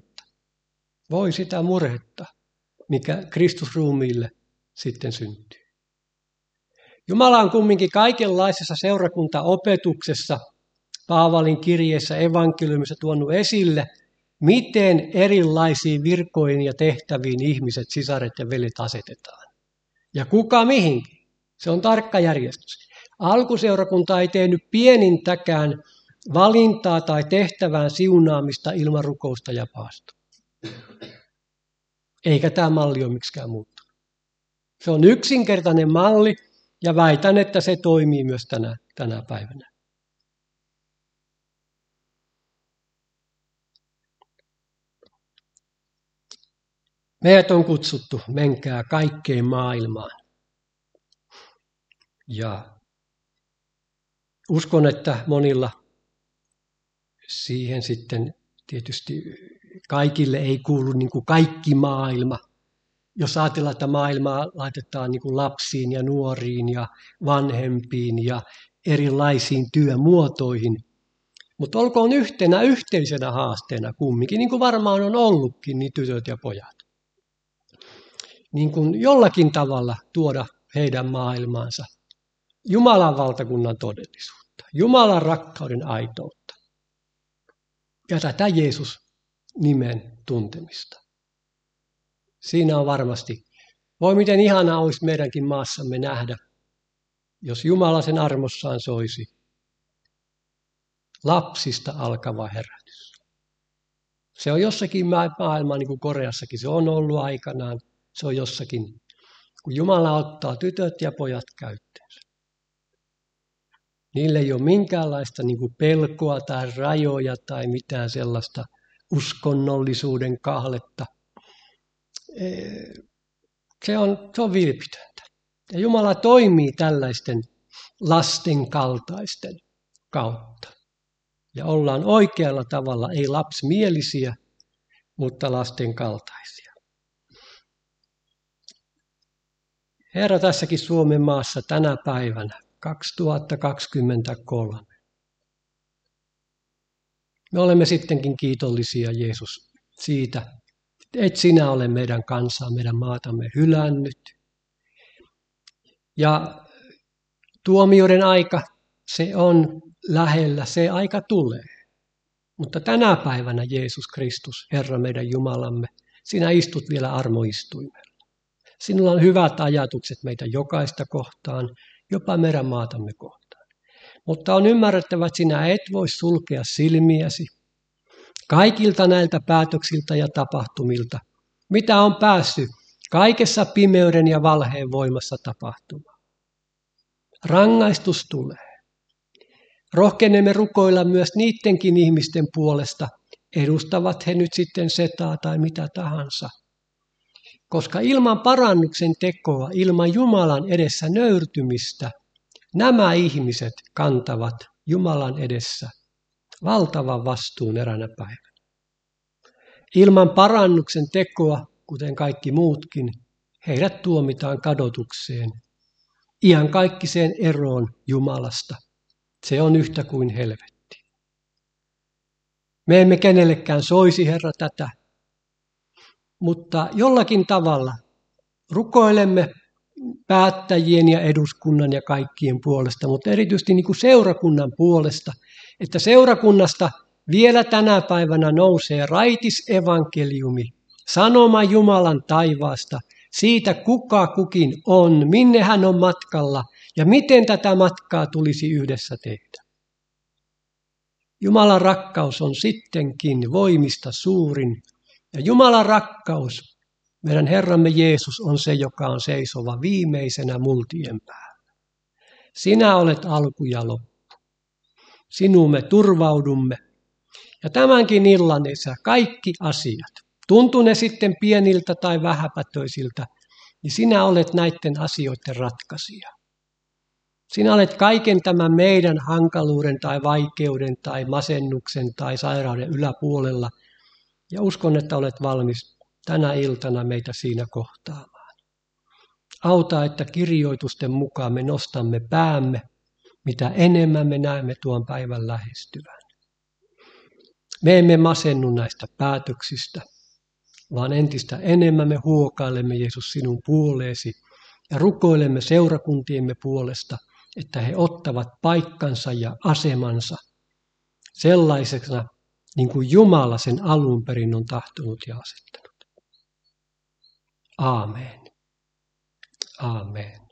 A: murhetta, mikä Kristusruumiille sitten syntyy. Jumala on kumminkin kaikenlaisessa seurakuntaopetuksessa, Paavalin kirjeessä, evankeliumissa tuonut esille, miten erilaisiin virkoihin ja tehtäviin ihmiset, sisaret ja veljet asetetaan. Ja kuka mihinkin. Se on tarkka järjestys. Alkuseurakunta ei tehnyt pienintäkään valintaa tai tehtävään siunaamista ilman rukousta ja paastoa. Eikä tämä malli ole miksikään muuttunut. Se on yksinkertainen malli ja väitän, että se toimii myös tänä päivänä. Meidät on kutsuttu, menkää kaikkeen maailmaan. Ja uskon, että monilla siihen sitten tietysti kaikille ei kuulu niin kuin kaikki maailma. Jos ajatellaan, että maailmaa laitetaan niin kuin lapsiin ja nuoriin ja vanhempiin ja erilaisiin työmuotoihin. Mutta olkoon yhteisenä haasteena kumminkin, niin kuin varmaan on ollutkin, niin tytöt ja pojat. Niin kuin jollakin tavalla tuoda heidän maailmaansa Jumalan valtakunnan todellisuutta, Jumalan rakkauden aitoutta ja tätä Jeesus-nimen tuntemista. Siinä on varmasti, voi miten ihanaa olisi meidänkin maassamme nähdä, jos Jumala sen armossaan soisi, lapsista alkava herätys. Se on jossakin maailmaa, niin kuin Koreassakin se on ollut aikanaan, se on jossakin, kun Jumala ottaa tytöt ja pojat käyttöönsä. Niille ei ole minkäänlaista niin kuin pelkoa tai rajoja tai mitään sellaista uskonnollisuuden kahletta. Se on vilpitöntä. Ja Jumala toimii tällaisten lasten kaltaisten kautta. Ja ollaan oikealla tavalla, ei lapsimielisiä, mutta lasten kaltaisia. Herra tässäkin Suomen maassa tänä päivänä, 2023. Me olemme sittenkin kiitollisia, Jeesus, siitä, että et sinä ole meidän kansaa, meidän maatamme hylännyt. Ja tuomioiden aika, se on lähellä, se aika tulee. Mutta tänä päivänä Jeesus Kristus, Herra meidän Jumalamme, sinä istut vielä armoistuimella. Sinulla on hyvät ajatukset meitä jokaista kohtaan, jopa meidän maatamme kohtaan. Mutta on ymmärrettävä, että sinä et voi sulkea silmiäsi kaikilta näiltä päätöksiltä ja tapahtumilta, mitä on päässyt kaikessa pimeyden ja valheen voimassa tapahtumaan. Rangaistus tulee. Rohkenemme rukoilla myös niidenkin ihmisten puolesta, edustavat he nyt sitten setaa tai mitä tahansa. Koska ilman parannuksen tekoa, ilman Jumalan edessä nöyrtymistä, nämä ihmiset kantavat Jumalan edessä valtavan vastuun eräänä päivänä. Ilman parannuksen tekoa, kuten kaikki muutkin, heidät tuomitaan kadotukseen, iankaikkiseen eroon Jumalasta. Se on yhtä kuin helvetti. Me emme kenellekään soisi, Herra, tätä, mutta jollakin tavalla rukoilemme päättäjien ja eduskunnan ja kaikkien puolesta, mutta erityisesti niin kuin seurakunnan puolesta, että seurakunnasta vielä tänä päivänä nousee raitis evankeliumi, sanoma Jumalan taivaasta, siitä kuka kukin on, minne hän on matkalla ja miten tätä matkaa tulisi yhdessä tehdä. Jumalan rakkaus on sittenkin voimista suurin, ja Jumalan rakkaus, meidän Herramme Jeesus, on se, joka on seisova viimeisenä multien päällä. Sinä olet alku ja loppu. Sinuun me turvaudumme. Ja tämänkin illan edessä kaikki asiat, tuntuu ne sitten pieniltä tai vähäpätöisiltä, niin sinä olet näiden asioiden ratkaisija. Sinä olet kaiken tämän meidän hankaluuden tai vaikeuden tai masennuksen tai sairauden yläpuolella. Ja uskon, että olet valmis tänä iltana meitä siinä kohtaamaan. Auta, että kirjoitusten mukaan me nostamme päämme, mitä enemmän me näemme tuon päivän lähestyvän. Me emme masennu näistä päätöksistä, vaan entistä enemmän me huokailemme, Jeesus, sinun puoleesi ja rukoilemme seurakuntiemme puolesta, että he ottavat paikkansa ja asemansa sellaisena, niin kuin Jumala sen alun perin on tahtonut ja asettanut. Aamen. Aamen.